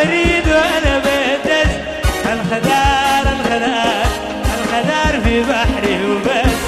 بريد وانا بدس الخدار الخدار الخدار في بحري وبس.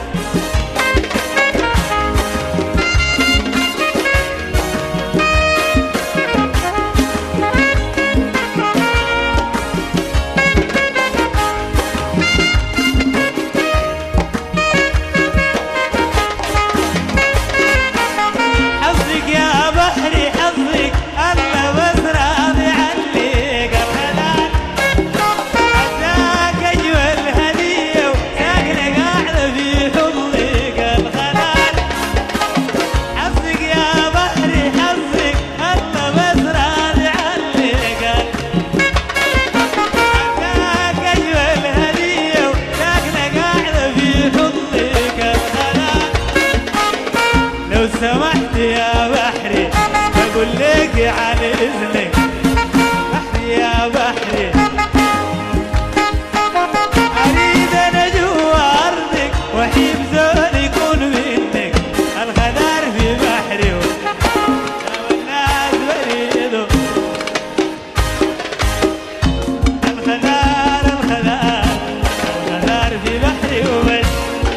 لو سمحت يا بحري بقول لك عن اذنك بحري يا بحري اريد انا جوا ارضك واحب زول يكون منك الخدار في بحري والناس بريدو الخدار الخدار الخدار في بحري وبس.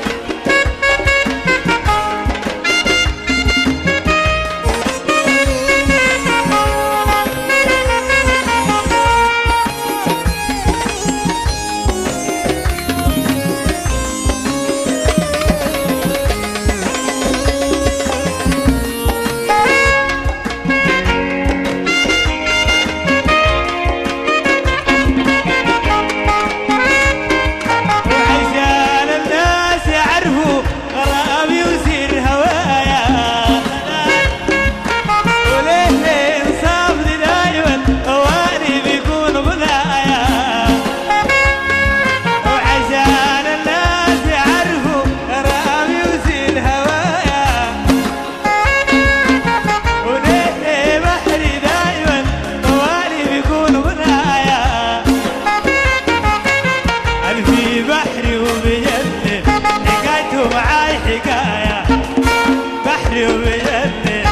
بحري وبجنن حكايته معاي حكاية بحري وبجنن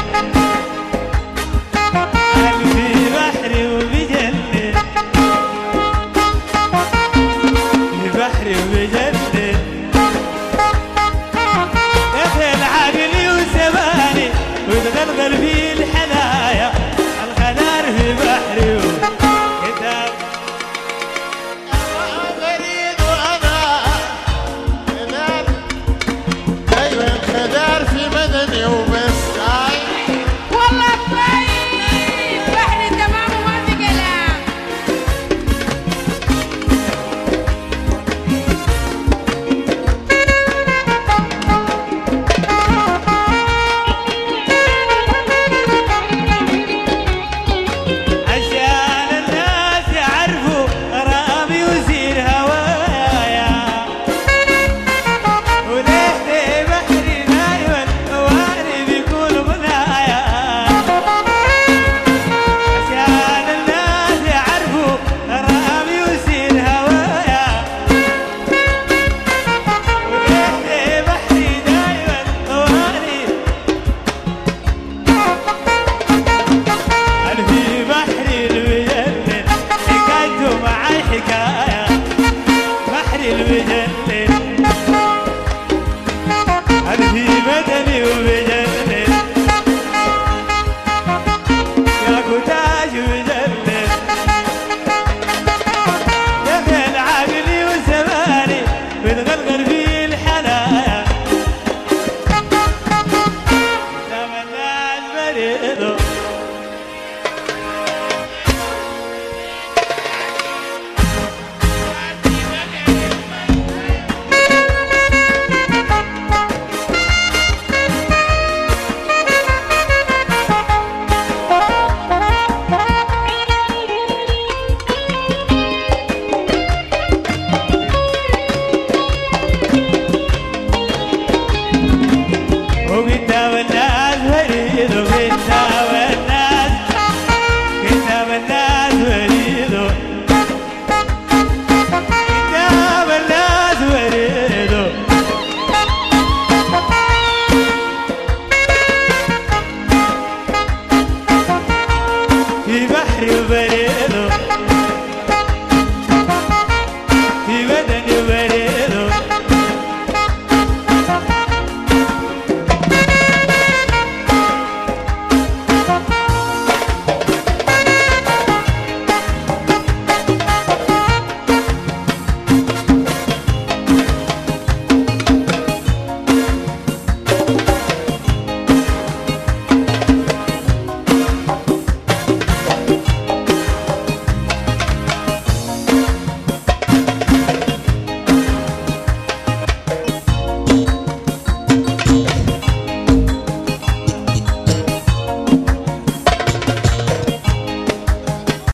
قلبي بحري وبجنن بحري وبجنن دخل عقلي وسباني وتغلغل في الحنايا الخدار في بحري وكتاب الخدار في مدني وبس. والله طيب بحري تمام وما في كلام. عشان الناس يعرفوا غرامي وزين هوايا وليه بحري دايما واني بيكون منايا. عشان الناس يعرفوا غرامي وزين هوايا وليه بحري دايما واني في بحري المجنن حكايته معاي حكاية بحري المجنن أنا في مدني ومجنن يا كتاج مجنن دخل عقلي وزماني بتغلغل في الحنايا لما الناس بريدو وقدام الناس بريد وقدام الناس قدام الناس بريد قدام الناس بريد في بحري وبريد